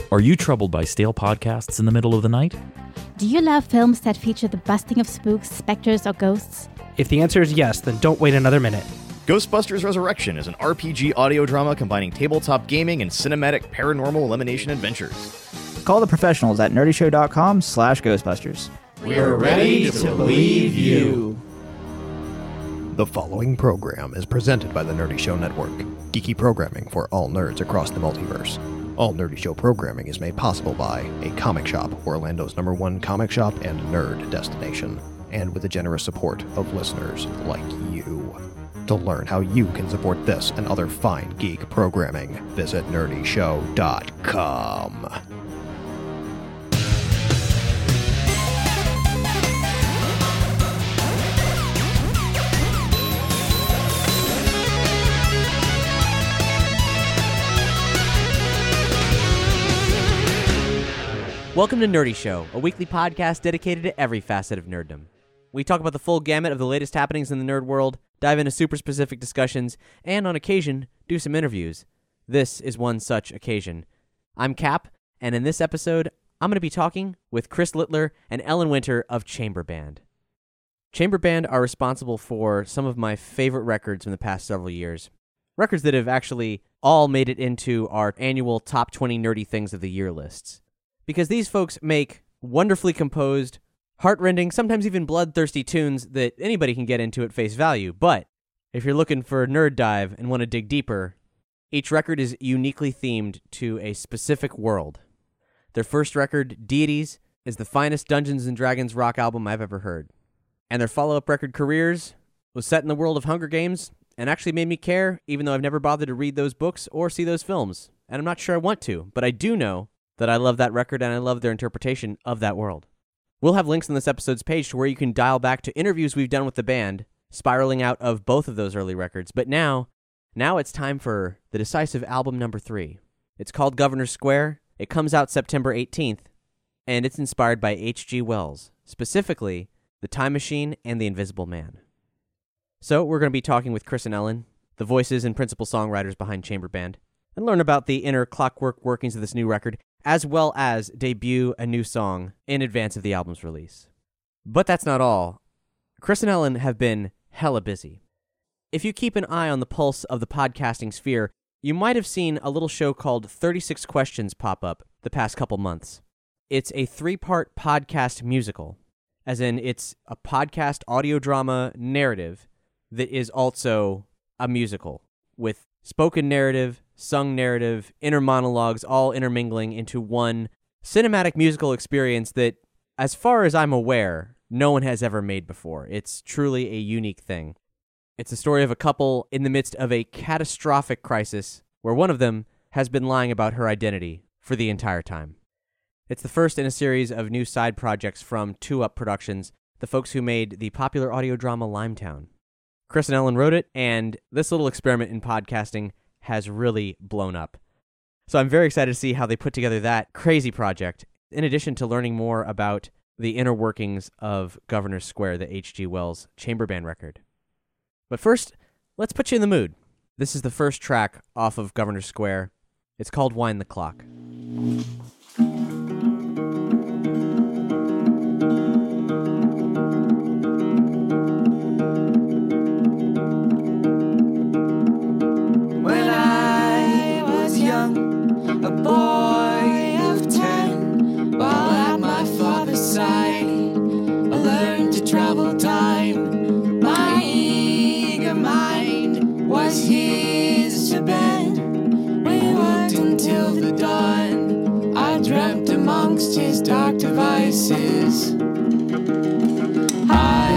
Are you troubled by stale podcasts in the middle of the night? Do you love films that feature the busting of spooks, specters, or ghosts? If the answer is yes, then don't wait another minute. Ghostbusters Resurrection is an RPG audio drama combining tabletop gaming and cinematic paranormal elimination adventures. Call the professionals at nerdyshow.com/Ghostbusters. We're ready to believe you. The following program is presented by the Nerdy Show Network, geeky programming for all nerds across the multiverse. All Nerdy Show programming is made possible by A Comic Shop, Orlando's #1 comic shop and nerd destination, and with the generous support of listeners like you. To learn how you can support this and other fine geek programming, visit nerdyshow.com. Welcome to Nerdy Show, a weekly podcast dedicated to every facet of nerddom. We talk about the full gamut of the latest happenings in the nerd world, dive into super specific discussions, and on occasion, do some interviews. This is one such occasion. I'm Cap, and in this episode, I'm going to be talking with Chris Littler and Ellen Winter of Chamber Band. Chamber Band are responsible for some of my favorite records from the past several years. Records that have actually all made it into our annual Top 20 Nerdy Things of the Year lists. Because these folks make wonderfully composed, heart-rending, sometimes even bloodthirsty tunes that anybody can get into at face value. But if you're looking for a nerd dive and want to dig deeper, each record is uniquely themed to a specific world. Their first record, Deities, is the finest Dungeons & Dragons rock album I've ever heard. And their follow-up record, Careers, was set in the world of Hunger Games and actually made me care, even though I've never bothered to read those books or see those films. And I'm not sure I want to, but I do know that I love that record and I love their interpretation of that world. We'll have links on this episode's page to where you can dial back to interviews we've done with the band, spiraling out of both of those early records. But now it's time for the decisive album number 3. It's called Governor's Square. It comes out September 18th, and it's inspired by H.G. Wells, specifically The Time Machine and The Invisible Man. So we're going to be talking with Chris and Ellen, the voices and principal songwriters behind Chamber Band, and learn about the inner clockwork workings of this new record, as well as debut a new song in advance of the album's release. But that's not all. Chris and Ellen have been hella busy. If you keep an eye on the pulse of the podcasting sphere, you might have seen a little show called 36 Questions pop up the past couple months. It's a 3-part podcast musical, as in it's a podcast audio drama narrative that is also a musical, with spoken narrative, sung narrative, inner monologues, all intermingling into one cinematic musical experience that, as far as I'm aware, no one has ever made before. It's truly a unique thing. It's the story of a couple in the midst of a catastrophic crisis where one of them has been lying about her identity for the entire time. It's the first in a series of new side projects from 2UP Productions, the folks who made the popular audio drama Limetown. Chris and Ellen wrote it, and this little experiment in podcasting has really blown up. So I'm very excited to see how they put together that crazy project, in addition to learning more about the inner workings of Governor's Square, the H.G. Wells Chamber Band record. But first, let's put you in the mood. This is the first track off of Governor's Square. It's called Wind the Clock. A boy of 10, while at my father's side, I learned to travel time. My eager mind was his to bend. We worked until the dawn. I dreamt amongst his dark devices. I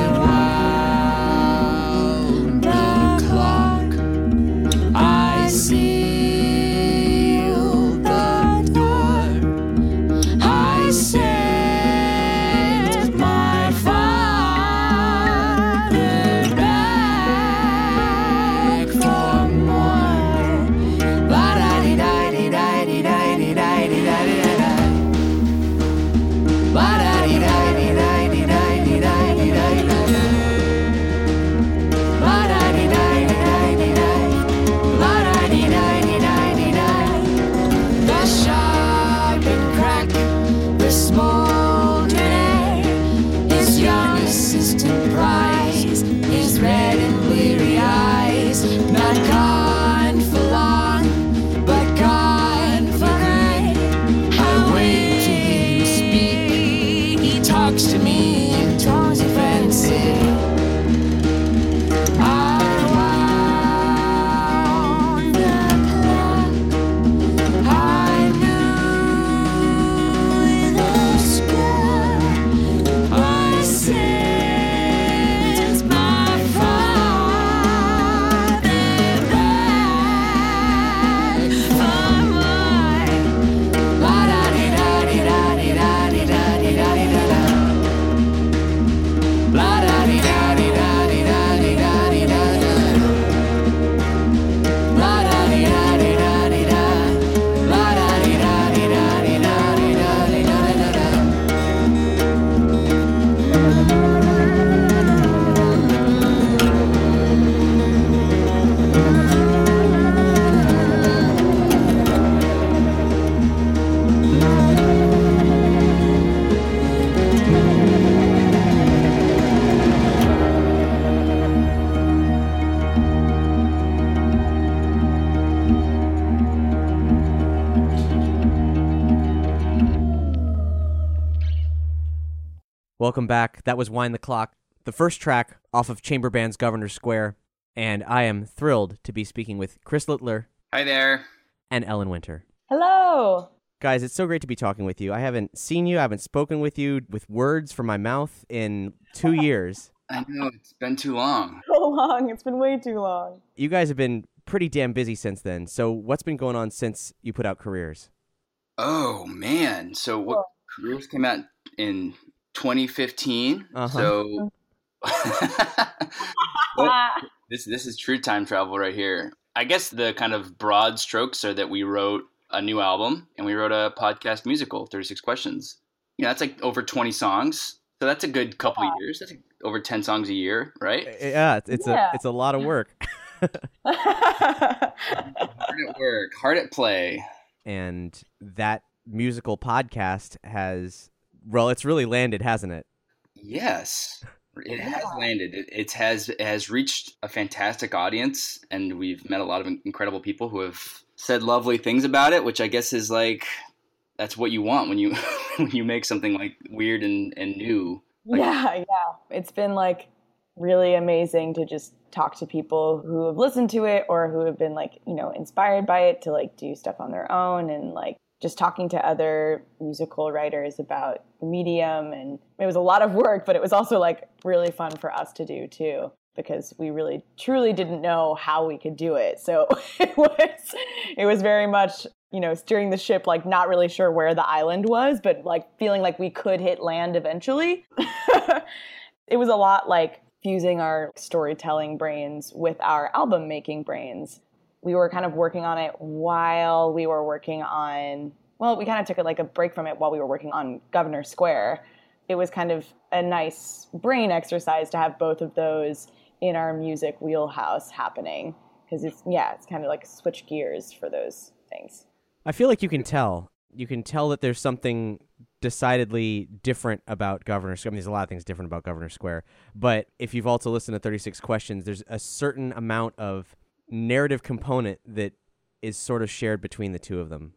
wound the clock. I see Welcome back. That was Wind the Clock, the first track off of Chamber Band's Governor Square, and I am thrilled to be speaking with Chris Littler. Hi there. And Ellen Winter. Hello. Guys, it's so great to be talking with you. I haven't seen you, I haven't spoken with you with words from my mouth in 2 years. I know, it's been too long. So long. It's been way too long. You guys have been pretty damn busy since then. So what's been going on since you put out Careers? Oh, man. So what Careers came out in 2015. So this is true time travel right here. I guess the kind of broad strokes are that we wrote a new album and we wrote a podcast musical, 36 Questions. You know, that's like over 20 songs. So that's a good couple of years. That's like over 10 songs a year, right? Yeah, it's a lot of work. Hard at work, hard at play. And that musical podcast it's really landed, hasn't it? Yes, it has landed. It has reached a fantastic audience, and we've met a lot of incredible people who have said lovely things about it, which I guess is like, that's what you want when you when you make something like weird and new. Like, yeah. It's been like really amazing to just talk to people who have listened to it or who have been like, you know, inspired by it to like do stuff on their own, and like just talking to other musical writers about the medium. And it was a lot of work, but it was also like really fun for us to do too, because we really truly didn't know how we could do it. So it was very much, you know, steering the ship, like not really sure where the island was, but like feeling like we could hit land eventually. It was a lot like fusing our storytelling brains with our album making brains. We were kind of working on it while we were working on, well, we kind of took like a break from it while we were working on Governor Square. It was kind of a nice brain exercise to have both of those in our music wheelhouse happening, because it's kind of like switch gears for those things. I feel like you can tell that there's something decidedly different about Governor Square. I mean, there's a lot of things different about Governor Square, but if you've also listened to 36 Questions, there's a certain amount of narrative component that is sort of shared between the two of them.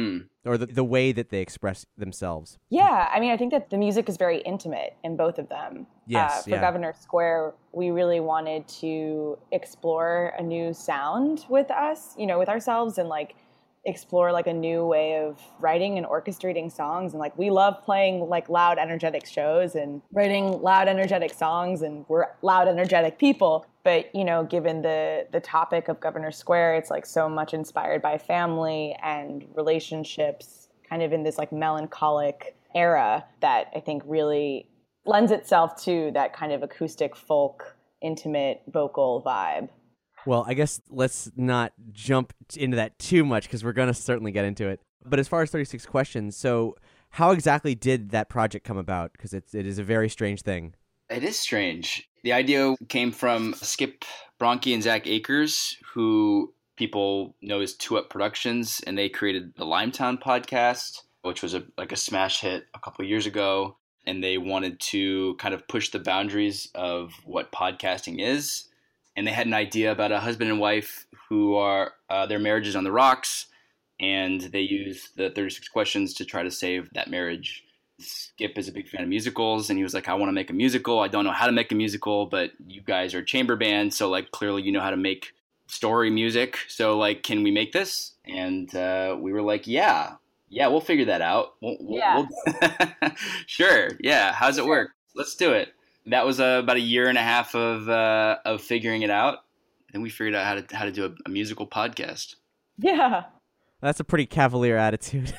Or the way that they express themselves. Yeah, I mean, I think that the music is very intimate in both of them. Yes, for Governor Square, we really wanted to explore a new sound with us, you know, with ourselves, and like explore like a new way of writing and orchestrating songs. And like we love playing like loud, energetic shows and writing loud, energetic songs, and we're loud, energetic people. But, you know, given the topic of Governor Square, it's like so much inspired by family and relationships, kind of in this like melancholic era that I think really lends itself to that kind of acoustic folk, intimate vocal vibe. Well, I guess let's not jump into that too much, because we're going to certainly get into it. But as far as 36 Questions, so how exactly did that project come about? Because it is a very strange thing. It is strange. The idea came from Skip Bronke and Zach Akers, who people know as Two Up Productions, and they created the Limetown podcast, which was a smash hit a couple years ago. And they wanted to kind of push the boundaries of what podcasting is. And they had an idea about a husband and wife who are their marriage is on the rocks, and they use the 36 Questions to try to save that marriage. Skip is a big fan of musicals, and he was like, I want to make a musical. I don't know how to make a musical, but you guys are chamber band, so like clearly you know how to make story music. So like, can we make this? And we were like, yeah, we'll figure that out. We'll sure. Yeah. How's it work? Let's do it. That was about a year and a half of figuring it out. Then we figured out how to do a musical podcast. Yeah. That's a pretty cavalier attitude.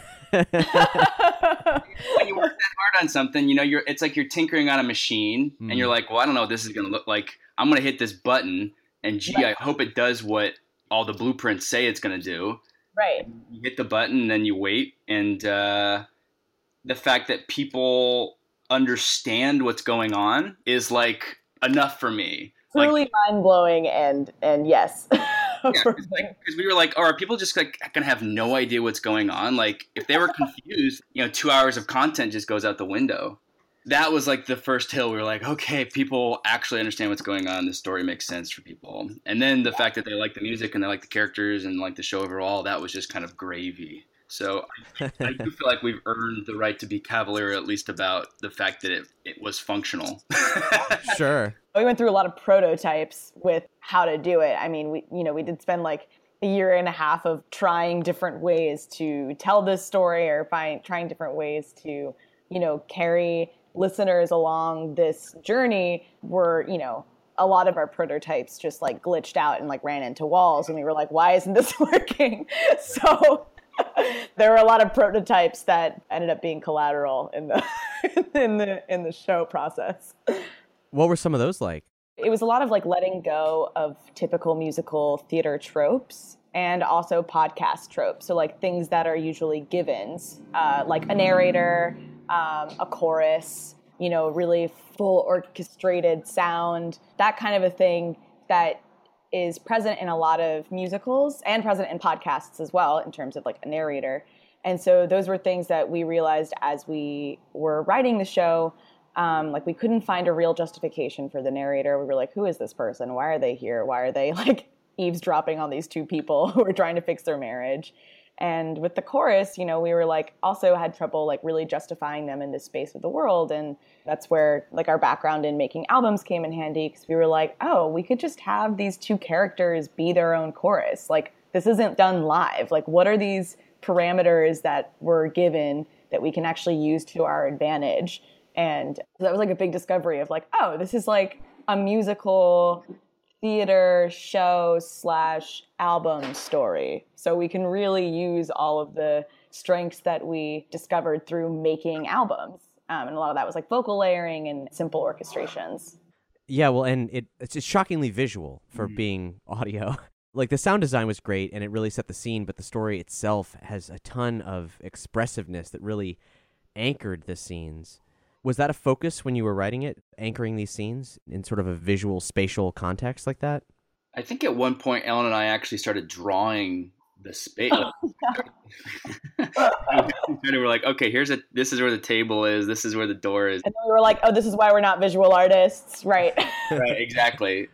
When you work that hard on something, you know, it's like you're tinkering on a machine, and you're like, well, I don't know what this is going to look like. I'm going to hit this button, and I hope it does what all the blueprints say it's going to do. Right. You hit the button, and then you wait. And the fact that people understand what's going on is like enough for me. Truly mind-blowing and yes. Because we were like, oh, are people just like gonna have no idea what's going on? Like, if they were confused, 2 hours of content just goes out the window. that was like the first hill. We were like, okay, people actually understand what's going on. The story makes sense for people. And then the fact that they like the music and they like the characters and like the show overall, that was just kind of gravy. So I do feel like we've earned the right to be cavalier, at least about the fact that it was functional. Sure. We went through a lot of prototypes with how to do it. I mean, we did spend like a year and a half of trying different ways to tell this story or trying different ways to, carry listeners along this journey. Were, a lot of our prototypes just like glitched out and like ran into walls, and we were like, why isn't this working? So there were a lot of prototypes that ended up being collateral in the in the show process. What were some of those like? It was a lot of like letting go of typical musical theater tropes and also podcast tropes. So like things that are usually givens, like a narrator, a chorus, really full orchestrated sound, that kind of a thing that is present in a lot of musicals and present in podcasts as well in terms of like a narrator. And so those were things that we realized as we were writing the show. Like we couldn't find a real justification for the narrator. We were like, who is this person? Why are they here? Why are they like eavesdropping on these two people who are trying to fix their marriage? And with the chorus, we were like also had trouble like really justifying them in this space of the world. And that's where like our background in making albums came in handy, because we were like, oh, we could just have these two characters be their own chorus. Like this isn't done live. Like what are these parameters that were given that we can actually use to our advantage? And that was like a big discovery of like, oh, this is like a musical theater show / album story. So we can really use all of the strengths that we discovered through making albums. And a lot of that was like vocal layering and simple orchestrations. Yeah, well, and it's shockingly visual for being audio. Like the sound design was great and it really set the scene, but the story itself has a ton of expressiveness that really anchored the scenes. Was that a focus when you were writing it, anchoring these scenes in sort of a visual, spatial context like that? I think at one point, Ellen and I actually started drawing the space. We were like, okay, this is where the table is. This is where the door is. And then we were like, oh, this is why we're not visual artists. Right. Right, exactly.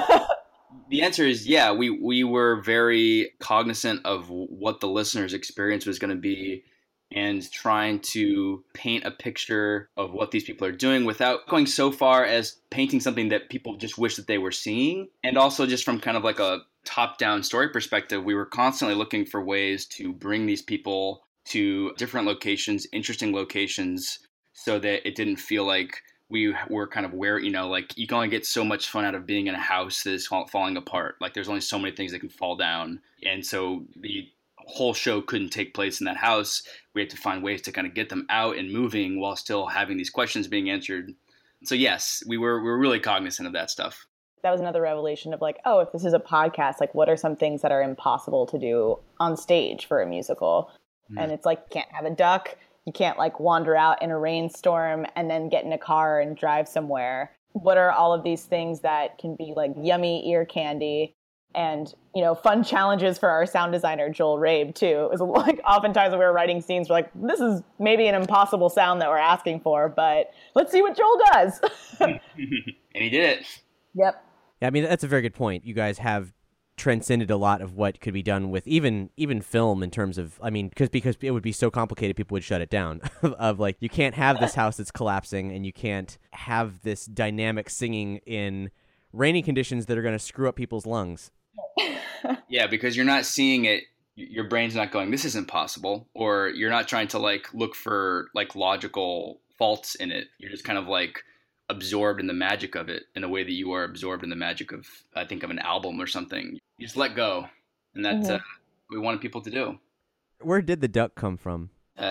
The answer is, yeah, we were very cognizant of what the listener's experience was going to be, and trying to paint a picture of what these people are doing without going so far as painting something that people just wish that they were seeing. And also just from kind of like a top-down story perspective, we were constantly looking for ways to bring these people to different locations, interesting locations, so that it didn't feel like we were kind of where, like you can only get so much fun out of being in a house that is falling apart. Like there's only so many things that can fall down. And so the whole show couldn't take place in that house. We had to find ways to kind of get them out and moving while still having these questions being answered. So yes, we were really cognizant of that stuff. That was another revelation of like, oh, if this is a podcast, like what are some things that are impossible to do on stage for a musical? And it's like, you can't have a duck. You can't like wander out in a rainstorm and then get in a car and drive somewhere. What are all of these things that can be like yummy ear candy? And, fun challenges for our sound designer, Joel Rabe, too. It was like oftentimes when we were writing scenes, we're like, this is maybe an impossible sound that we're asking for, but let's see what Joel does. And he did it. Yep. Yeah, I mean, that's a very good point. You guys have transcended a lot of what could be done with even film in terms of, I mean, because it would be so complicated, people would shut it down. Of like, you can't have this house that's collapsing and you can't have this dynamic singing in rainy conditions that are going to screw up people's lungs. Yeah, because you're not seeing it. Your brain's not going, this isn't possible. Or you're not trying to like look for like logical faults in it. You're just kind of like absorbed in the magic of it in a way that you are absorbed in the magic of, I think, of an album or something. You just let go. And that's what we wanted people to do. Where did the duck come from?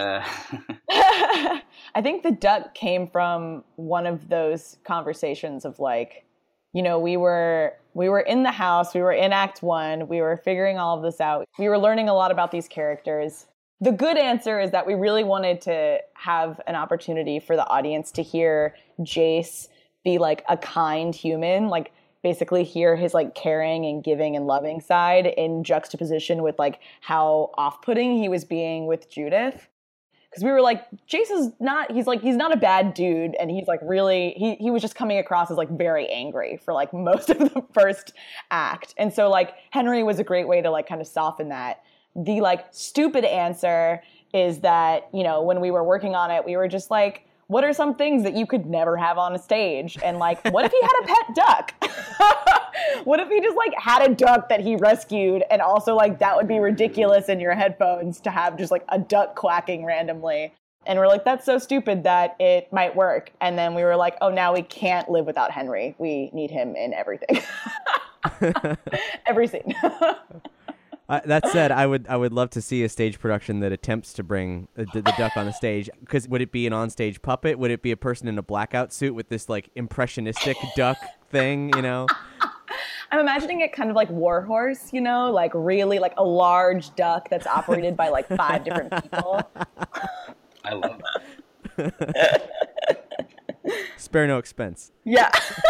I think the duck came from one of those conversations of like, we were in the house, we were in Act 1, we were figuring all of this out. We were learning a lot about these characters. The good answer is that we really wanted to have an opportunity for the audience to hear Jace be like a kind human, like basically hear his like caring and giving and loving side in juxtaposition with like how off-putting he was being with Judith. Because we were like, Jason's not, he's not a bad dude. And he's like really, he was just coming across as like very angry for like most of the first act. And so like Henry was a great way to like kind of soften that. The like stupid answer is that, you know, when we were working on it, we were just like, what are some things that you could never have on a stage? And like, what if he had a pet duck? What if he just like had a duck that he rescued? And also like, that would be ridiculous in your headphones to have just like a duck quacking randomly. And we're like, that's so stupid that it might work. And then we were like, oh, now we can't live without Henry. We need him in everything. Every scene. That said, I would love to see a stage production that attempts to bring the duck on the stage. Because would it be an onstage puppet? Would it be a person in a blackout suit with this like impressionistic duck thing? You know, I'm imagining it kind of like Warhorse. You know, like really like a large duck that's operated by like 5 different people. I love that. Spare no expense. Yeah.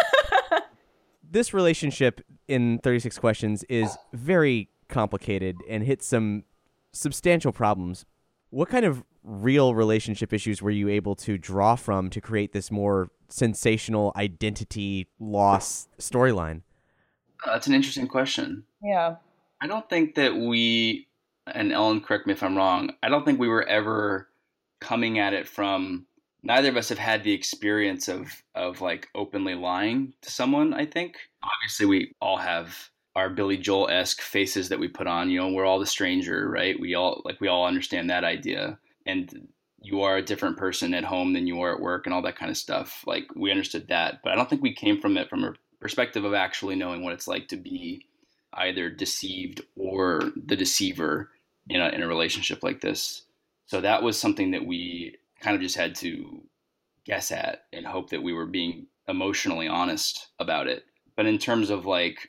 This relationship in 36 Questions is very complicated and hits some substantial problems. What kind of real relationship issues were you able to draw from to create this more sensational identity loss storyline? That's an interesting question. Yeah. I don't think that we, and Ellen, correct me if I'm wrong, I don't think we were ever coming at it from, neither of us have had the experience of like openly lying to someone, I think. Obviously, we all have our Billy Joel-esque faces that we put on, you know, we're all the stranger, right? We all understand that idea. And you are a different person at home than you are at work and all that kind of stuff. Like, we understood that. But I don't think we came from it from a perspective of actually knowing what it's like to be either deceived or the deceiver in a relationship like this. So that was something that we kind of just had to guess at and hope that we were being emotionally honest about it. But in terms of like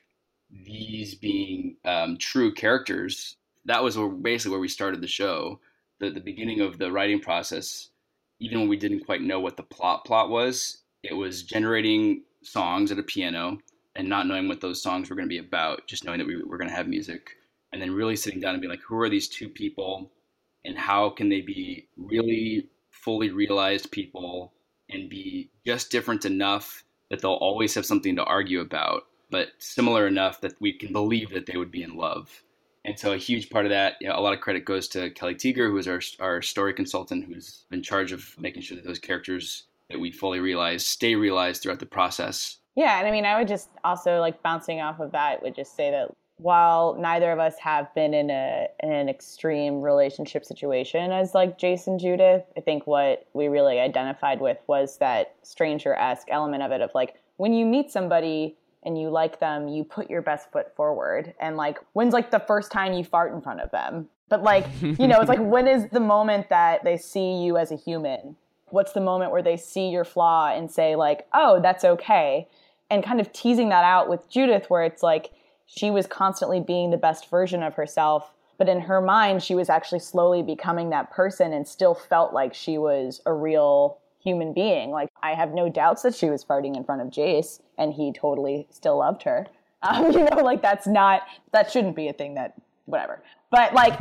these being true characters, that was basically where we started the show. The beginning of the writing process, even when we didn't quite know what the plot was, it was generating songs at a piano and not knowing what those songs were going to be about, just knowing that we were going to have music. And then really sitting down and being like, who are these two people and how can they be really fully realized people and be just different enough that they'll always have something to argue about, but similar enough that we can believe that they would be in love. And so a huge part of that, a lot of credit goes to Kelly Teeger, who is our story consultant, who's in charge of making sure that those characters that we fully realize stay realized throughout the process. Yeah, and I mean, I would just also, like, bouncing off of that, would just say that while neither of us have been in an extreme relationship situation as like Jace and Judith, I think what we really identified with was that stranger-esque element of it, of like, when you meet somebody and you like them, you put your best foot forward. And like, when's like the first time you fart in front of them? But like, you know, it's like, when is the moment that they see you as a human? What's the moment where they see your flaw and say like, oh, that's okay? And kind of teasing that out with Judith, where it's like, she was constantly being the best version of herself, but in her mind, she was actually slowly becoming that person and still felt like she was a real human being. Like, I have no doubts that she was farting in front of Jace, and he totally still loved her. You know, like, that shouldn't be a thing that, whatever. But like,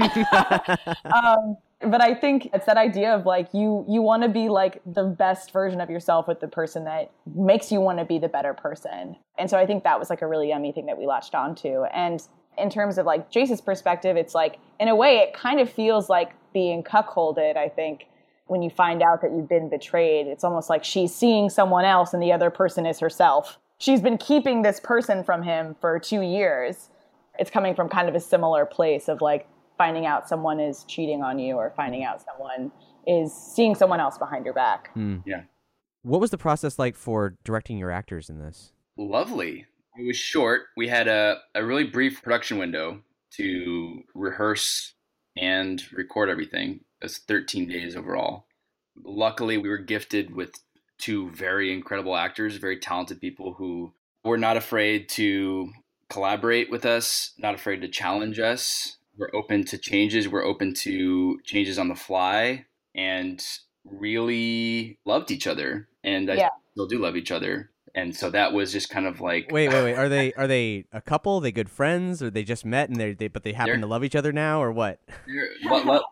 but I think it's that idea of like, you want to be like the best version of yourself with the person that makes you want to be the better person. And so I think that was like a really yummy thing that we latched onto. And in terms of like Jace's perspective, it's like, in a way, it kind of feels like being cuckolded, I think, when you find out that you've been betrayed. It's almost like she's seeing someone else and the other person is herself. She's been keeping this person from him for 2 years. It's coming from kind of a similar place of like finding out someone is cheating on you, or finding out someone is seeing someone else behind your back. Yeah. What was the process like for directing your actors in this? Lovely. It was short. We had a really brief production window to rehearse and record everything. It was 13 days overall. Luckily, we were gifted with 2 very incredible actors, very talented people who were not afraid to collaborate with us, not afraid to challenge us. We're open to changes. We're open to changes on the fly, and really loved each other. And I still do love each other. And so that was just kind of like, wait. Are they a couple? Are they good friends, or they just met and they happen to love each other now, or what?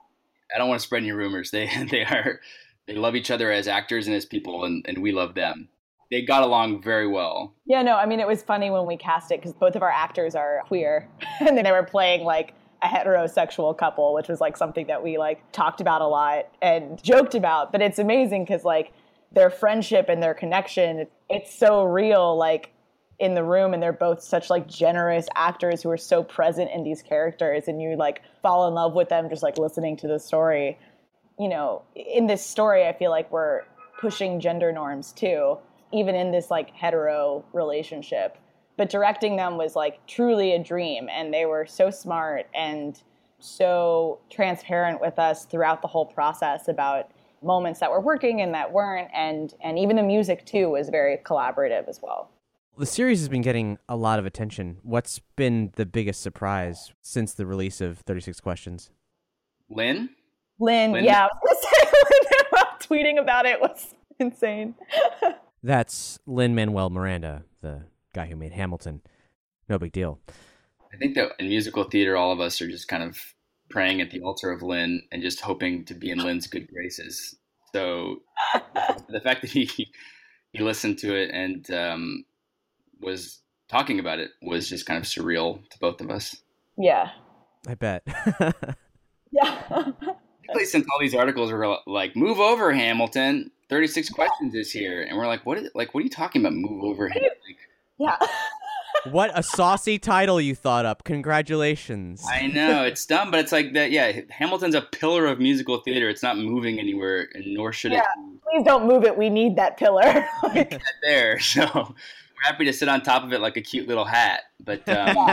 I don't want to spread any rumors. They love each other as actors and as people, and we love them. They got along very well. Yeah, no, I mean, it was funny when we cast it because both of our actors are queer, and then they were playing like a heterosexual couple, which was like something that we like talked about a lot and joked about. But it's amazing because like their friendship and their connection, it's so real, like in the room, and they're both such like generous actors who are so present in these characters, and you like fall in love with them just like listening to the story. You know, in this story, I feel like we're pushing gender norms too, even in this like hetero relationship. But directing them was like truly a dream, and they were so smart and so transparent with us throughout the whole process about moments that were working and that weren't, and even the music too was very collaborative as well. The series has been getting a lot of attention. What's been the biggest surprise since the release of 36 Questions? Lin, yeah. I was gonna say, tweeting about it was insane. That's Lin-Manuel Miranda, the guy who made Hamilton. No big deal. I think that in musical theater, all of us are just kind of praying at the altar of Lin and just hoping to be in Lin's good graces. So the fact that he listened to it and was talking about it was just kind of surreal to both of us. Yeah. I bet. Yeah. Since all these articles were like, move over, Hamilton, 36 Questions is here. And we're like, what are you talking about, move over, Hamilton? Yeah. What a saucy title you thought up. Congratulations. I know, it's dumb, but it's like that. Yeah, Hamilton's a pillar of musical theater. It's not moving anywhere, and nor should it. Please don't move it. We need that pillar. There. So we're happy to sit on top of it like a cute little hat. But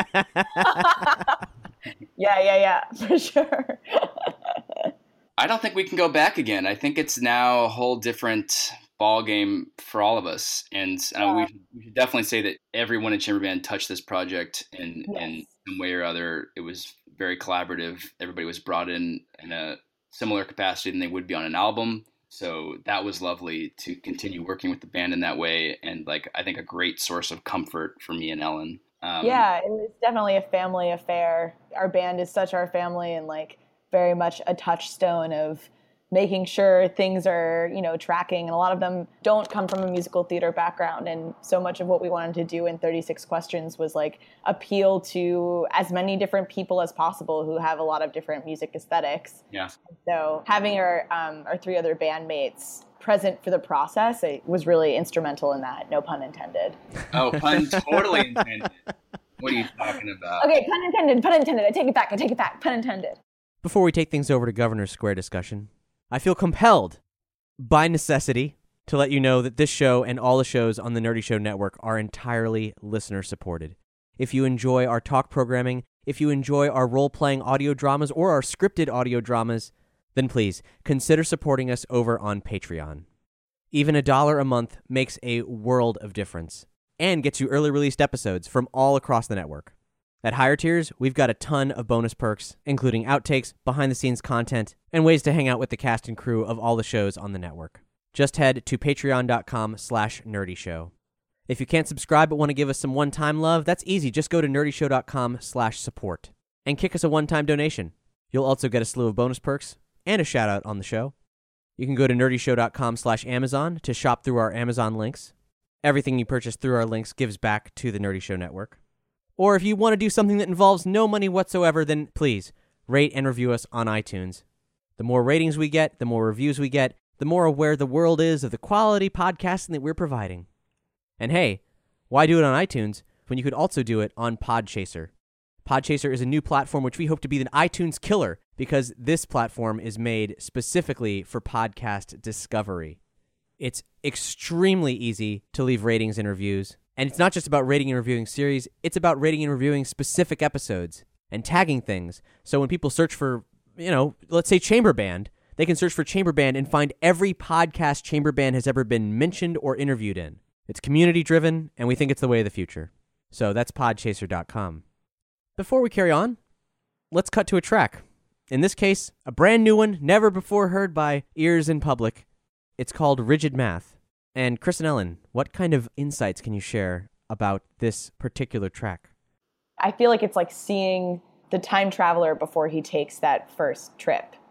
yeah, for sure. I don't think we can go back again. I think it's now a whole different ball game for all of us, and we should definitely say that everyone in Chamber Band touched this project in some way or other. It was very collaborative. Everybody was brought in a similar capacity than they would be on an album, so that was lovely to continue working with the band in that way, and like I think a great source of comfort for me and Ellen. Yeah, it was definitely a family affair. Our band is such our family, and like very much a touchstone of making sure things are, tracking. And a lot of them don't come from a musical theater background. And so much of what we wanted to do in 36 Questions was like appeal to as many different people as possible who have a lot of different music aesthetics. Yeah. So having our three other bandmates present for the process, it was really instrumental in that. No pun intended. Oh, pun totally intended. What are you talking about? Okay, pun intended. I take it back. Pun intended. Before we take things over to Governor's Square discussion, I feel compelled, by necessity, to let you know that this show and all the shows on the Nerdy Show Network are entirely listener-supported. If you enjoy our talk programming, if you enjoy our role-playing audio dramas or our scripted audio dramas, then please consider supporting us over on Patreon. Even $1 a month makes a world of difference and gets you early-released episodes from all across the network. At higher tiers, we've got a ton of bonus perks, including outtakes, behind-the-scenes content, and ways to hang out with the cast and crew of all the shows on the network. Just head to patreon.com/nerdyshow. If you can't subscribe but want to give us some one-time love, that's easy. Just go to nerdyshow.com/support and kick us a one-time donation. You'll also get a slew of bonus perks and a shout-out on the show. You can go to nerdyshow.com/Amazon to shop through our Amazon links. Everything you purchase through our links gives back to the Nerdy Show Network. Or if you want to do something that involves no money whatsoever, then please rate and review us on iTunes. The more ratings we get, the more reviews we get, the more aware the world is of the quality podcasting that we're providing. And hey, why do it on iTunes when you could also do it on Podchaser? Podchaser is a new platform which we hope to be an iTunes killer because this platform is made specifically for podcast discovery. It's extremely easy to leave ratings and reviews. And it's not just about rating and reviewing series, it's about rating and reviewing specific episodes and tagging things. So when people search for, let's say Chamber Band, they can search for Chamber Band and find every podcast Chamber Band has ever been mentioned or interviewed in. It's community-driven, and we think it's the way of the future. So that's podchaser.com. Before we carry on, let's cut to a track. In this case, a brand new one, never before heard by ears in public. It's called Rigid Math. And Chris and Ellen, what kind of insights can you share about this particular track? I feel like it's like seeing the time traveler before he takes that first trip.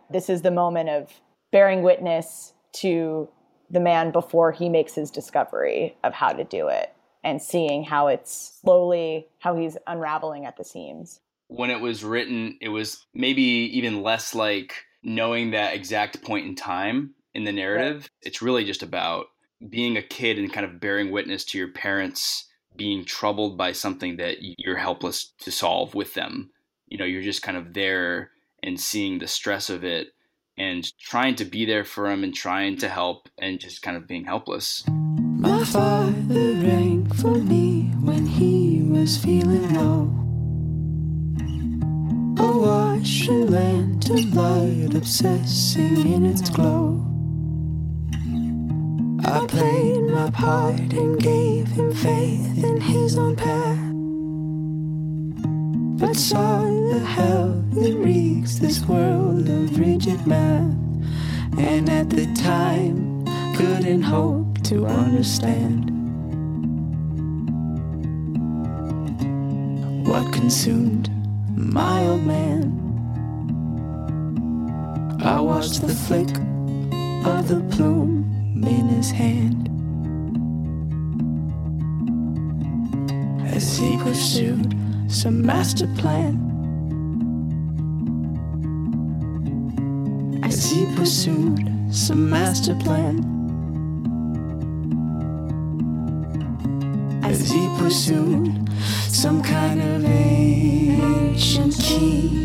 this is the moment of bearing witness to the man before he makes his discovery of how to do it, and seeing how it's slowly, how he's unraveling at the seams. When it was written, it was maybe even less like knowing that exact point in time in the narrative. Right. It's really just about being a kid and kind of bearing witness to your parents being troubled by something that you're helpless to solve with them. You know, you're just kind of there and seeing the stress of it and trying to be there for them and trying to help and just kind of being helpless. My father rang for me when he was feeling low. A Russian lantern light obsessing in its glow. I played my part and gave him faith in his own path, but saw the hell that reeks this world of rigid math, and at the time couldn't hope to understand what consumed my old man. I watched the flick of the plume in his hand as he pursued some master plan. As he pursued some master plan. As he pursued some kind of ancient key,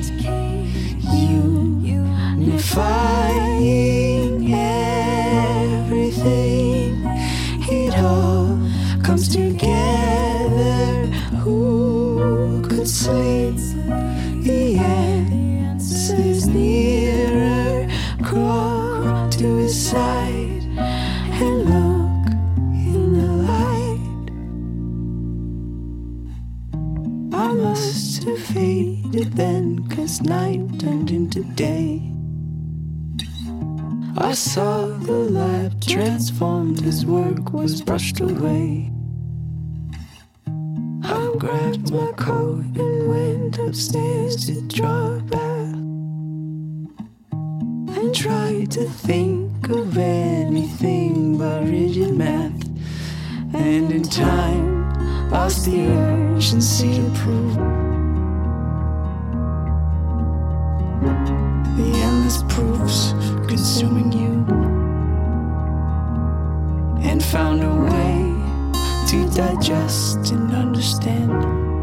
unifying everything. It all comes together. Who could sleep? The answer's nearer. Crawl to his side and look in the light. I must have faded then, 'cause night turned into day. I saw the lab transformed, his work was brushed away. I grabbed my coat and went upstairs to draw a bath, and tried to think of anything but rigid math, and in time lost the urgency to prove the endless proofs consuming you, and found a way to digest and understand.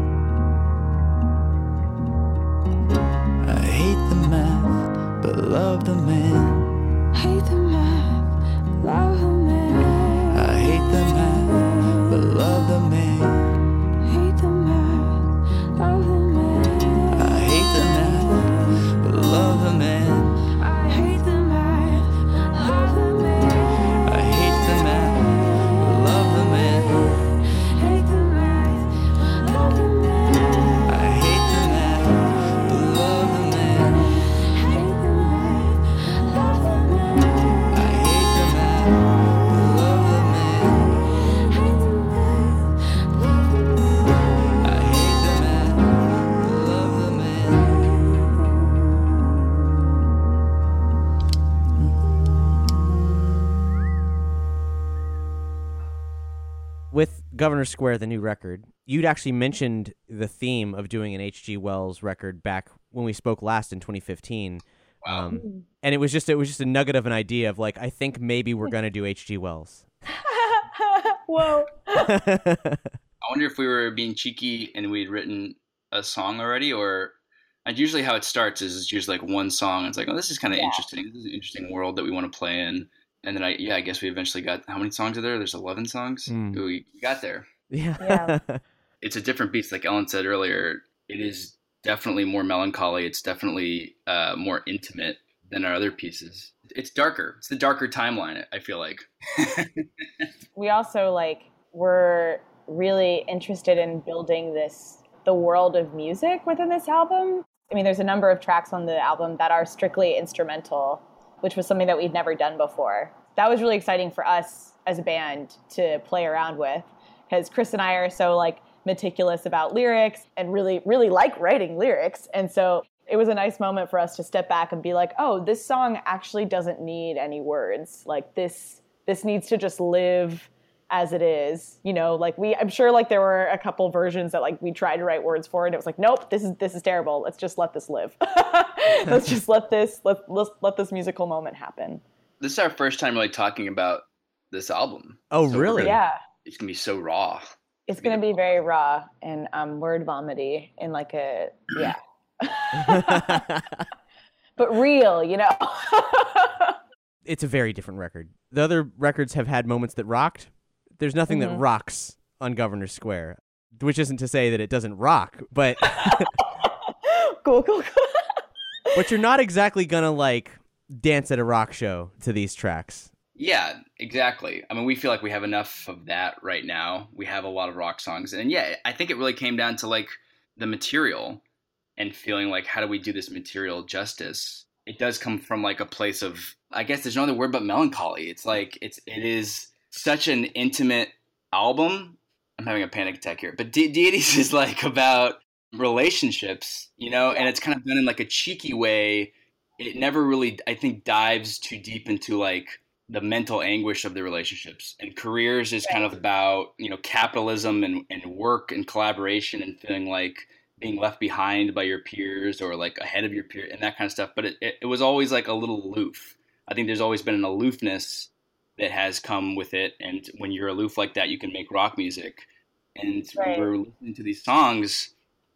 I hate the math, but love the man. Hate the math, love the man. I hate the math, but love the man. Hate the math, love the man. I hate the math, but love the man. I hate the math, love the man. I hate the math, but love the man. Hate the math, love the man. I hate the math, but love the man. Hate the math, love the man. I hate the math, but love the man. Hate the math, love the man. I hate the math, but love the man. With Governor Square, the new record, you'd actually mentioned the theme of doing an H.G. Wells record back when we spoke last in 2015. Wow. And it was just a nugget of an idea of like, I think maybe we're going to do H.G. Wells. Whoa. I wonder if we were being cheeky and we'd written a song already, or and usually how it starts is it's usually like one song. It's like, oh, this is kind of interesting. This is an interesting world that we want to play in. And then I guess we eventually got, how many songs are there? There's 11 songs. Ooh, we got there. Yeah. It's a different beast. Like Ellen said earlier, it is definitely more melancholy. It's definitely more intimate than our other pieces. It's darker. It's the darker timeline, I feel like. We also were really interested in building the world of music within this album. I mean, there's a number of tracks on the album that are strictly instrumental, which was something that we'd never done before. That was really exciting for us as a band to play around with, because Chris and I are so meticulous about lyrics and really, really like writing lyrics. And so it was a nice moment for us to step back and be like, oh, this song actually doesn't need any words. Like this needs to just live as it is, you know, like I'm sure like there were a couple versions that like we tried to write words for and it was like, nope, this is terrible. Let's just let this live. Let's just let this musical moment happen. This is our first time really talking about this album. Oh, really? Yeah. It's going to be so raw. It's going to be very raw and word vomity in like a, yeah. But real, you know. It's a very different record. The other records have had moments that rocked. There's nothing that rocks on Governor Square, which isn't to say that it doesn't rock, but cool. But you're not exactly gonna like dance at a rock show to these tracks. Yeah, exactly. I mean, we feel like we have enough of that right now. We have a lot of rock songs. And yeah, I think it really came down to like the material and feeling like, how do we do this material justice? It does come from like a place of, I guess there's no other word but melancholy. It's like, it is such an intimate album. I'm having a panic attack here, but Deities is like about relationships, you know, and it's kind of done in like a cheeky way. It never really, I think, dives too deep into like the mental anguish of the relationships. And Careers is kind of about, you know, capitalism and work and collaboration and feeling like being left behind by your peers or like ahead of your peer and that kind of stuff. But it was always like a little aloof. I think there's always been an aloofness that has come with it. And when you're aloof like that, you can make rock music. And when we're listening to these songs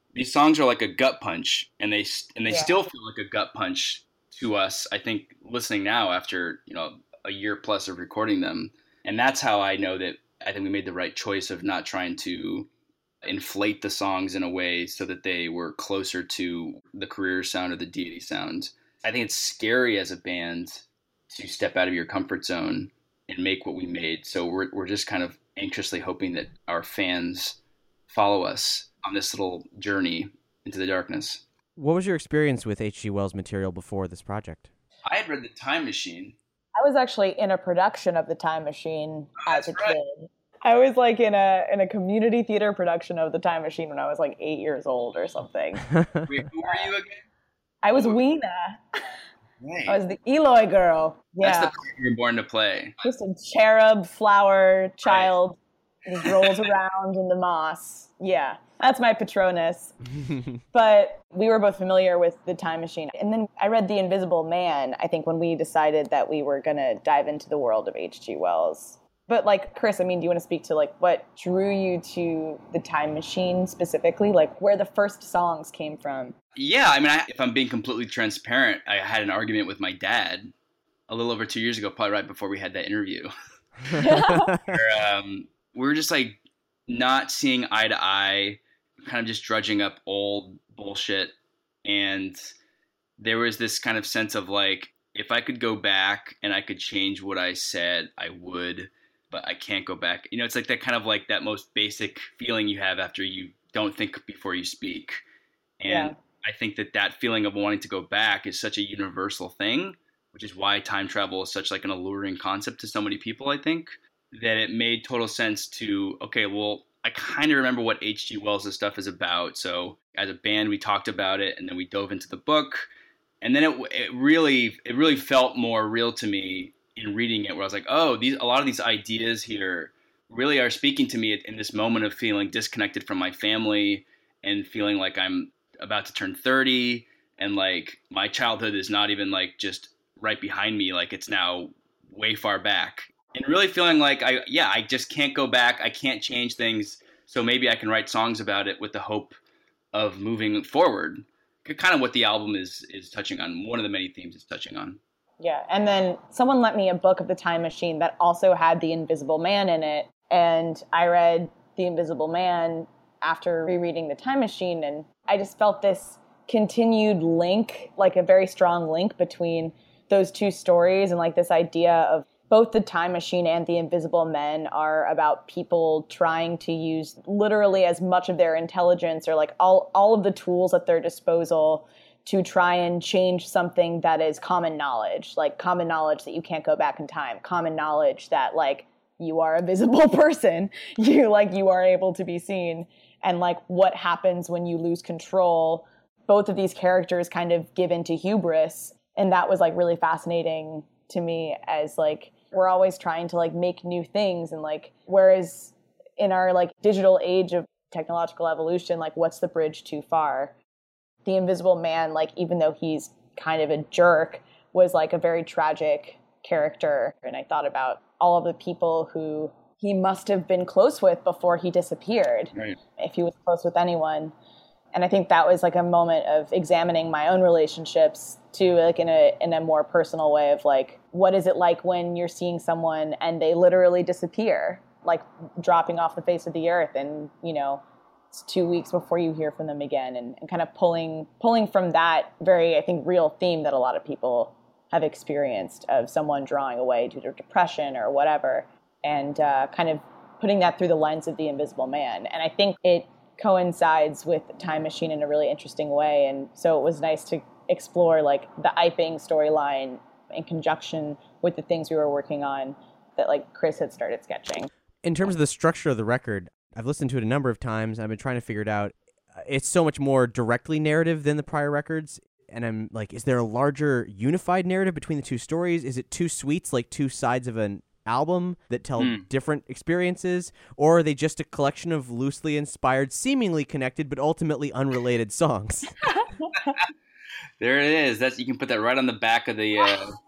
are like a gut punch, and they still feel like a gut punch to us. I think listening now after, you know, a year plus of recording them. And that's how I know that I think we made the right choice of not trying to inflate the songs in a way so that they were closer to the Career sound or the Deity sound. I think it's scary as a band to step out of your comfort zone and make what we made. So we're just kind of anxiously hoping that our fans follow us on this little journey into the darkness. What was your experience with H.G. Wells' material before this project? I had read The Time Machine. I was actually in a production of The Time Machine as a kid. I was like in a community theater production of The Time Machine when I was like 8 years old or something. Wait, who were you again? I was Weena. Right. I was the Eloy girl. Yeah. That's the part you were born to play. Just a cherub flower child who rolls around in the moss. Yeah, that's my Patronus. But we were both familiar with The Time Machine. And then I read The Invisible Man, I think, when we decided that we were going to dive into the world of H.G. Wells. But like, Chris, I mean, do you want to speak to like what drew you to The Time Machine specifically? Like where the first songs came from? Yeah, I mean, if I'm being completely transparent, I had an argument with my dad a little over 2 years ago, probably right before we had that interview. Where, we were just like not seeing eye to eye, kind of just drudging up old bullshit. And there was this kind of sense of like, if I could go back and I could change what I said, I would, but I can't go back. You know, it's like that kind of like that most basic feeling you have after you don't think before you speak. And I think that feeling of wanting to go back is such a universal thing, which is why time travel is such like an alluring concept to so many people, I think, that it made total sense to, okay, well, I kind of remember what H.G. Wells' stuff is about. So as a band, we talked about it and then we dove into the book. And then it really felt more real to me in reading it, where I was like, oh, a lot of these ideas here really are speaking to me in this moment of feeling disconnected from my family and feeling like I'm about to turn 30 and like my childhood is not even like just right behind me, like it's now way far back. And really feeling like I just can't go back. I can't change things. So maybe I can write songs about it with the hope of moving forward. Kind of what the album is touching on. One of the many themes it's touching on. Yeah. And then someone lent me a book of The Time Machine that also had The Invisible Man in it. And I read The Invisible Man after rereading The Time Machine. And I just felt this continued link, like a very strong link between those two stories. And like this idea of both The Time Machine and The Invisible Men are about people trying to use literally as much of their intelligence or like all of the tools at their disposal to try and change something that is common knowledge, like common knowledge that you can't go back in time, common knowledge that like you are a visible person, you are able to be seen, and like what happens when you lose control both of these characters kind of give into hubris. And that was like really fascinating to me, as like we're always trying to like make new things, and like whereas in our like digital age of technological evolution, like what's the bridge too far? The Invisible Man, like even though he's kind of a jerk, was like a very tragic character. And I thought about all of the people who he must have been close with before he disappeared, Right. if he was close with anyone. And I think that was like a moment of examining my own relationships too, like in a more personal way of like, what is it like when you're seeing someone and they literally disappear, like dropping off the face of the earth, and, you know, it's 2 weeks before you hear from them again, and kind of pulling from that very, I think, real theme that a lot of people have experienced of someone drawing away due to depression or whatever, and kind of putting that through the lens of the Invisible Man. And I think it coincides with Time Machine in a really interesting way. And so it was nice to explore like the Iping storyline in conjunction with the things we were working on that like Chris had started sketching. In terms of the structure of the record, I've listened to it a number of times. I've been trying to figure it out. It's so much more directly narrative than the prior records. And I'm like, is there a larger unified narrative between the two stories? Is it two suites, like two sides of an album that tell different experiences? Or are they just a collection of loosely inspired, seemingly connected, but ultimately unrelated songs? There it is. You can put that right on the back of the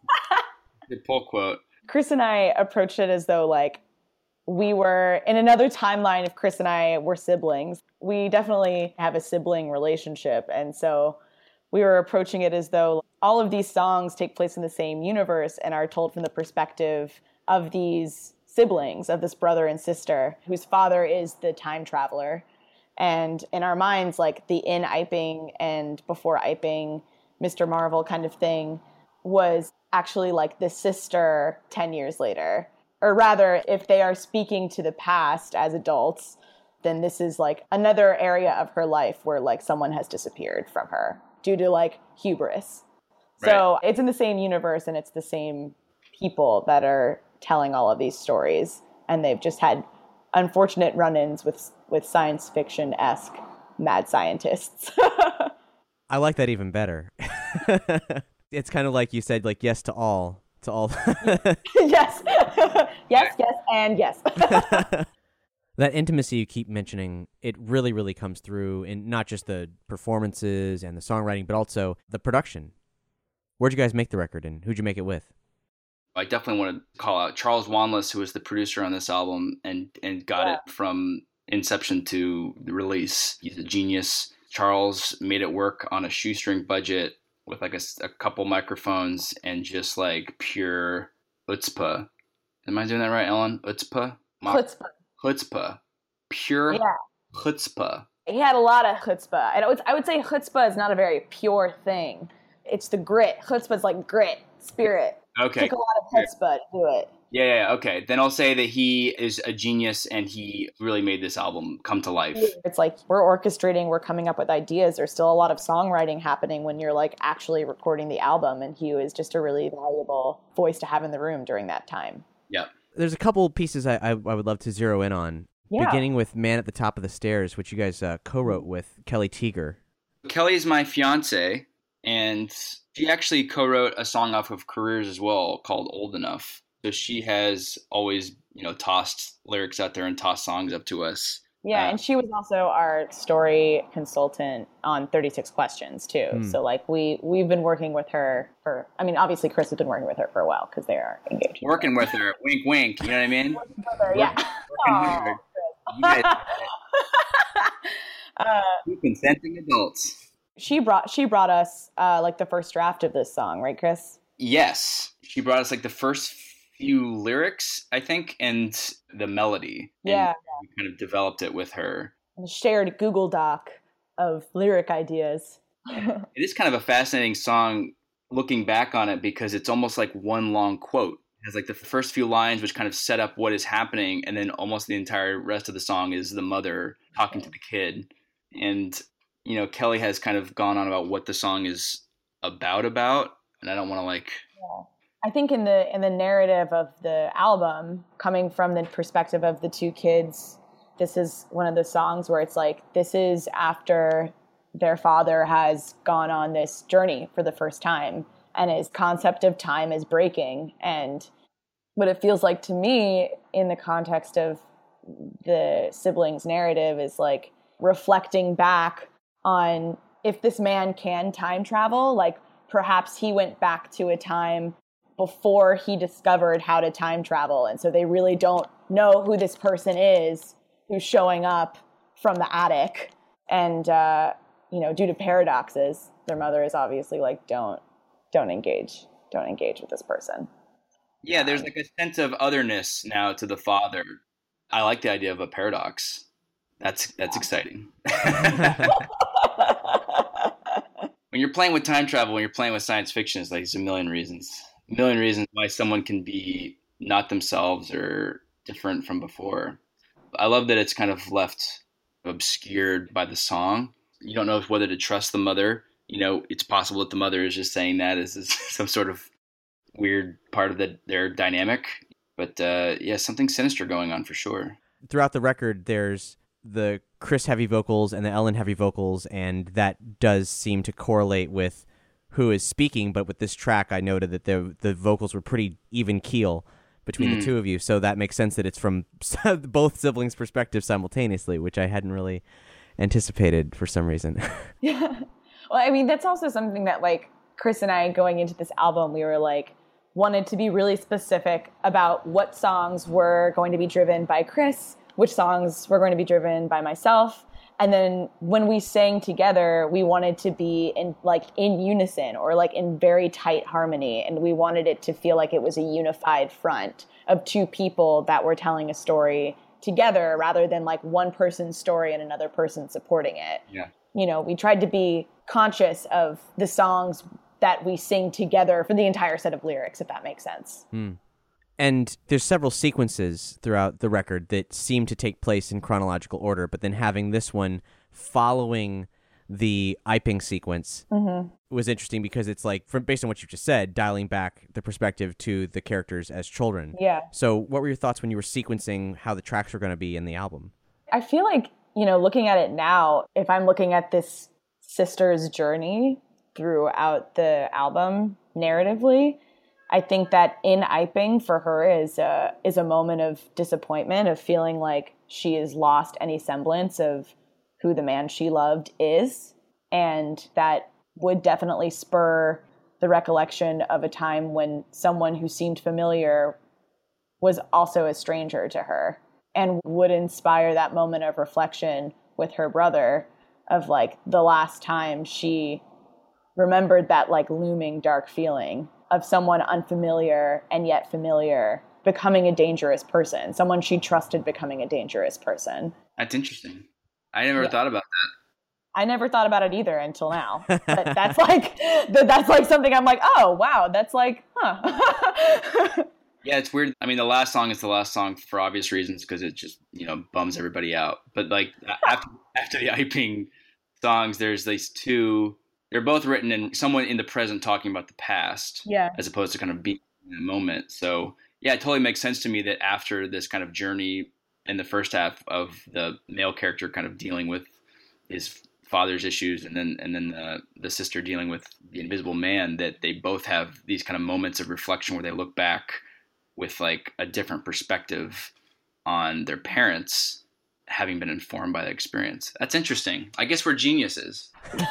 pull quote. Chris and I approached it as though like we were in another timeline. If Chris and I were siblings, we definitely have a sibling relationship. And so we were approaching it as though all of these songs take place in the same universe and are told from the perspective of these siblings, of this brother and sister whose father is the time traveler. And in our minds, like the in Iping and before Iping, Mr. Marvel kind of thing was actually like the sister 10 years later. Or rather, if they are speaking to the past as adults, then this is like another area of her life where like someone has disappeared from her due to like hubris. Right. So it's in the same universe and it's the same people that are telling all of these stories. And they've just had unfortunate run-ins with science fiction-esque mad scientists. I like that even better. It's kind of like you said, like, yes to all. To all. Yes. Yes, and yes. That intimacy you keep mentioning, it really, really comes through in not just the performances and the songwriting, but also the production. Where'd you guys make the record and who'd you make it with? I definitely want to call out Charles Wanless, who was the producer on this album and got it from inception to the release. He's a genius. Charles made it work on a shoestring budget with like a couple microphones and just like pure chutzpah. Am I doing that right, Ellen? Chutzpah? Chutzpah. Chutzpah. Pure chutzpah. He had a lot of chutzpah. And I would say chutzpah is not a very pure thing. It's the grit. Chutzpah is like grit, spirit. Okay. It took a lot of chutzpah to do it. Yeah, okay. Then I'll say that he is a genius and he really made this album come to life. It's like we're orchestrating, we're coming up with ideas. There's still a lot of songwriting happening when you're like actually recording the album, and Hugh is just a really valuable voice to have in the room during that time. Yeah. There's a couple pieces I would love to zero in on, beginning with Man at the Top of the Stairs, which you guys co-wrote with Kelly Teager. Kelly's my fiance, and she actually co-wrote a song off of Careers as well called Old Enough. So she has always, tossed lyrics out there and tossed songs up to us. Yeah, and she was also our story consultant on 36 Questions, too. So, like, we've been working with her for, obviously Chris has been working with her for a while because they are engaged. Working with her. Wink, wink. You know what I mean? Working with her, yeah. Working you guys two consenting adults. She brought us, like, the first draft of this song, right, Chris? Yes. She brought us, like, the first few lyrics, I think, and the melody. Yeah. And we kind of developed it with her. A shared Google Doc of lyric ideas. It is kind of a fascinating song looking back on it because it's almost like one long quote. It has like the first few lines which kind of set up what is happening, and then almost the entire rest of the song is the mother talking to the kid. And, Kelly has kind of gone on about what the song is about, and I don't want to like... Yeah. I think in the narrative of the album, coming from the perspective of the two kids, this is one of the songs where it's like, this is after their father has gone on this journey for the first time, and his concept of time is breaking. And what it feels like to me in the context of the siblings narrative is like reflecting back on if this man can time travel, like perhaps he went back to a time before he discovered how to time travel. And so they really don't know who this person is who's showing up from the attic. And, due to paradoxes, their mother is obviously like, don't engage with this person. Yeah, there's like a sense of otherness now to the father. I like the idea of a paradox. That's exciting. When you're playing with time travel, when you're playing with science fiction, it's like there's a million reasons why someone can be not themselves or different from before. I love that it's kind of left obscured by the song. You don't know whether to trust the mother. It's possible that the mother is just saying that as some sort of weird part of their dynamic. But something sinister going on for sure. Throughout the record, there's the Chris heavy vocals and the Ellen heavy vocals, and that does seem to correlate with who is speaking. But with this track, I noted that the vocals were pretty even keel between the two of you, so that makes sense that it's from both siblings' perspectives simultaneously, which I hadn't really anticipated for some reason. Yeah. Well, I mean, that's also something that, like, Chris and I, going into this album, we were like, wanted to be really specific about what songs were going to be driven by Chris, which songs were going to be driven by myself. And then when we sang together, we wanted to be in unison or like in very tight harmony. And we wanted it to feel like it was a unified front of two people that were telling a story together rather than like one person's story and another person supporting it. Yeah. We tried to be conscious of the songs that we sing together for the entire set of lyrics, if that makes sense. And there's several sequences throughout the record that seem to take place in chronological order, but then having this one following the Iping sequence was interesting because it's like, based on what you just said, dialing back the perspective to the characters as children. Yeah. So what were your thoughts when you were sequencing how the tracks were going to be in the album? I feel like, looking at it now, if I'm looking at this sister's journey throughout the album narratively, I think that in Iping for her is a moment of disappointment, of feeling like she has lost any semblance of who the man she loved is. And that would definitely spur the recollection of a time when someone who seemed familiar was also a stranger to her, and would inspire that moment of reflection with her brother of like the last time she remembered that like looming dark feeling of someone unfamiliar and yet familiar becoming a dangerous person, someone she trusted becoming a dangerous person. That's interesting. I never thought about that. I never thought about it either until now. But that's like something I'm like, oh wow, that's like, huh. Yeah, it's weird. I mean, the last song is the last song for obvious reasons because it just, bums everybody out. But like after the Iping songs, there's these two. They're both written in someone in the present talking about the past, as opposed to kind of being in a moment. So yeah, it totally makes sense to me that after this kind of journey in the first half of the male character kind of dealing with his father's issues, and then the sister dealing with the invisible man, that they both have these kind of moments of reflection where they look back with like a different perspective on their parents having been informed by the experience. That's interesting. I guess we're geniuses.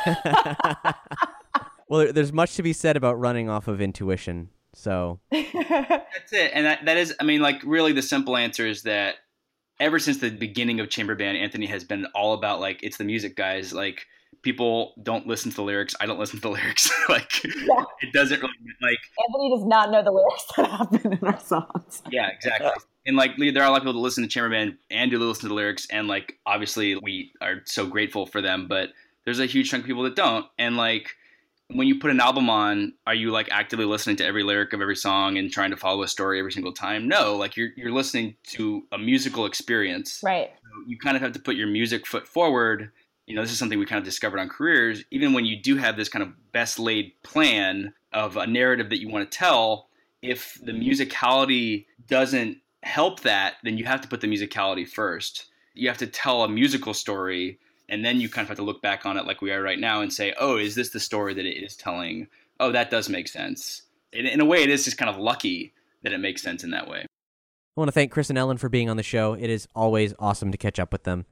Well, there's much to be said about running off of intuition. So that's it. And that is, I mean, like really the simple answer is that ever since the beginning of Chamber Band, Anthony has been all about like, it's the music, guys. Like, people don't listen to the lyrics. I don't listen to the lyrics. It doesn't really like. Anthony does not know the lyrics that happen in our songs. Yeah, exactly. And like, there are a lot of people that listen to Chamber Band and do listen to the lyrics, and like, obviously, we are so grateful for them. But there's a huge chunk of people that don't. And like, when you put an album on, are you like actively listening to every lyric of every song and trying to follow a story every single time? No, like you're listening to a musical experience. Right. So you kind of have to put your music foot forward. This is something we kind of discovered on Careers. Even when you do have this kind of best laid plan of a narrative that you want to tell, if the musicality doesn't help that, then you have to put the musicality first. You have to tell a musical story And then you kind of have to look back on it like we are right now and say, oh, is this the story that it is telling? Oh, that does make sense. In a way, it is just kind of lucky that it makes sense in that way. I want to thank Chris and Ellen for being on the show. It is always awesome to catch up with them.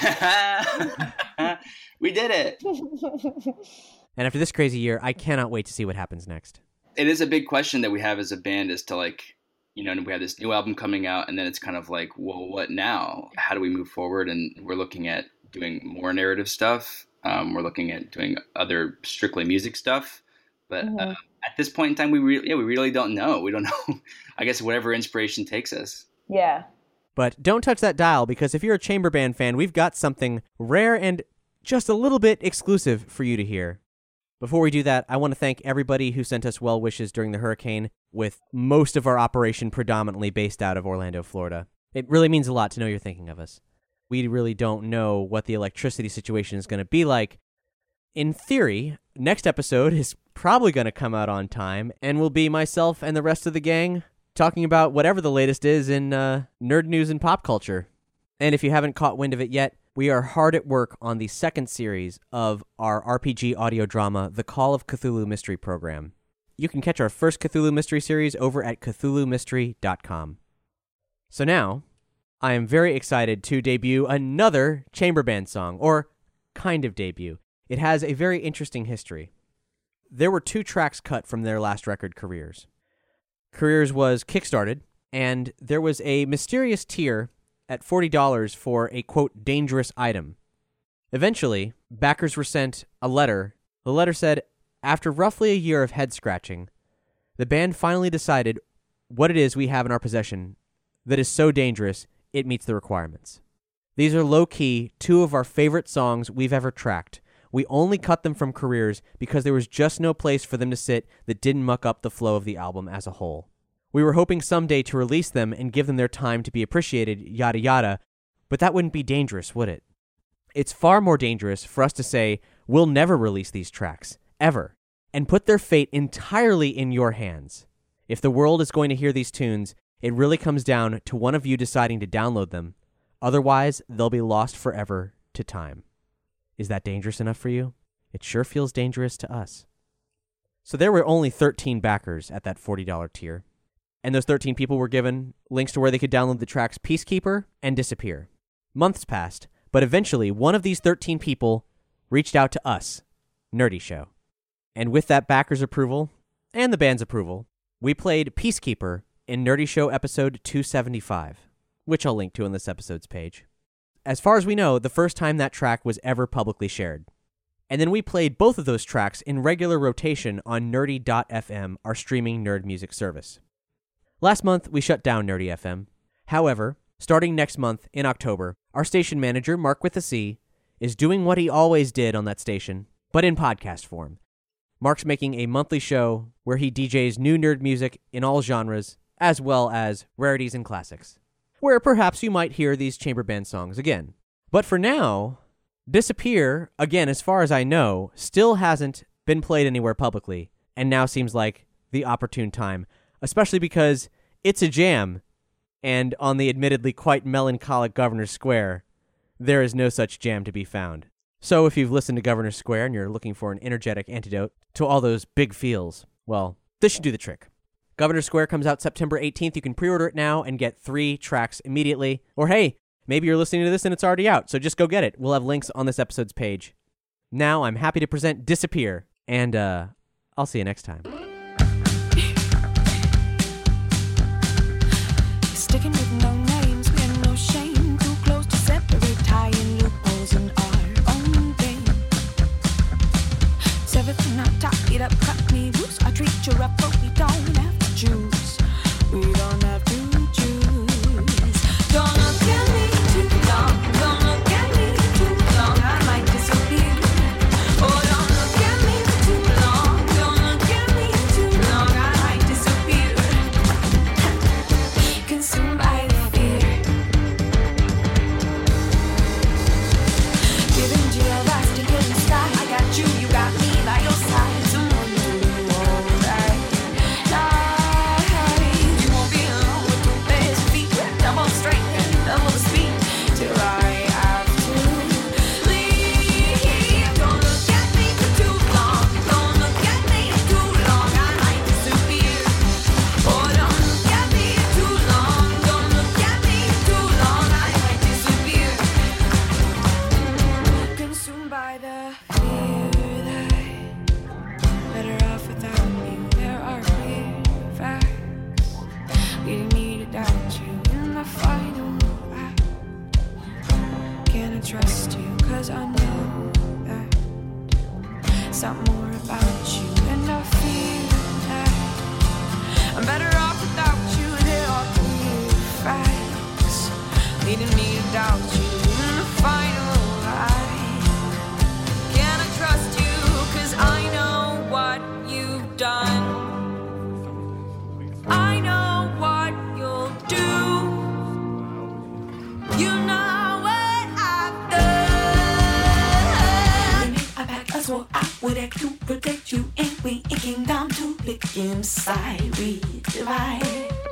We did it. And after this crazy year, I cannot wait to see what happens next. It is a big question that we have as a band is to like, we have this new album coming out and then it's kind of like, well, what now? How do we move forward? And we're looking at doing more narrative stuff. We're looking at doing other strictly music stuff. But at this point in time, we really don't know. We don't know. I guess whatever inspiration takes us. Yeah. But don't touch that dial, because if you're a chamber band fan, we've got something rare and just a little bit exclusive for you to hear. Before we do that, I want to thank everybody who sent us well wishes during the hurricane, with most of our operation predominantly based out of Orlando, Florida. It really means a lot to know you're thinking of us. We really don't know what the electricity situation is going to be like. In theory, next episode is probably going to come out on time and will be myself and the rest of the gang talking about whatever the latest is in nerd news and pop culture. And if you haven't caught wind of it yet, we are hard at work on the second series of our RPG audio drama, The Call of Cthulhu Mystery Program. You can catch our first Cthulhu Mystery series over at CthulhuMystery.com. So now, I am very excited to debut another chamber band song, or kind of debut. It has a very interesting history. There were 2 tracks cut from their last record, Careers. Careers was kickstarted, and there was a mysterious tier at $40 for a, quote, dangerous item. Eventually, backers were sent a letter. The letter said, after roughly a year of head-scratching, the band finally decided what it is we have in our possession that is so dangerous it meets the requirements. These are low-key 2 of our favorite songs we've ever tracked. We only cut them from Careers because there was just no place for them to sit that didn't muck up the flow of the album as a whole. We were hoping someday to release them and give them their time to be appreciated, yada yada, but that wouldn't be dangerous, would it? It's far more dangerous for us to say, we'll never release these tracks, ever, and put their fate entirely in your hands. If the world is going to hear these tunes, it really comes down to one of you deciding to download them. Otherwise, they'll be lost forever to time. Is that dangerous enough for you? It sure feels dangerous to us. So there were only 13 backers at that $40 tier. And those 13 people were given links to where they could download the tracks Peacekeeper and Disappear. Months passed, but eventually one of these 13 people reached out to us, Nerdy Show. And with that backer's approval, and the band's approval, we played Peacekeeper in Nerdy Show episode 275, which I'll link to on this episode's page. As far as we know, the first time that track was ever publicly shared. And then we played both of those tracks in regular rotation on Nerdy.fm, our streaming nerd music service. Last month, we shut down Nerdy FM. However, starting next month, in October, our station manager, Mark with a C, is doing what he always did on that station, but in podcast form. Mark's making a monthly show where he DJs new nerd music in all genres, as well as rarities and classics, where perhaps you might hear these chamber band songs again. But for now, Disappear, again, as far as I know, still hasn't been played anywhere publicly, and now seems like the opportune time, especially because it's a jam, and on the admittedly quite melancholic Governor's Square, there is no such jam to be found. So if you've listened to Governor's Square and you're looking for an energetic antidote to all those big feels, well, this should do the trick. Governor's Square comes out September 18th. You can pre-order it now and get 3 tracks immediately. Or hey, maybe you're listening to this and it's already out, so just go get it. We'll have links on this episode's page. Now I'm happy to present Disappear, and I'll see you next time. Sticking with no names, we're no shame. Too close to separate, tying loopholes in our own game. Sever the knot, tie it up, cut me loose. I treat you rough, but we don't have to choose. We don't have to choose. Don't look at me too long. Don't look at me too long. I might disappear. Oh, don't look at me too long. Don't look at me trust you, 'cause I know that it's not more about you, and I feel that I'm better off without you. There are clear facts leading me to doubt you in the final lie. Can I trust you, 'cause I know what you've done. I know what you'll do. You know what I've done. I packed, I swore I would act to protect you, and we came down to lick inside. We divide.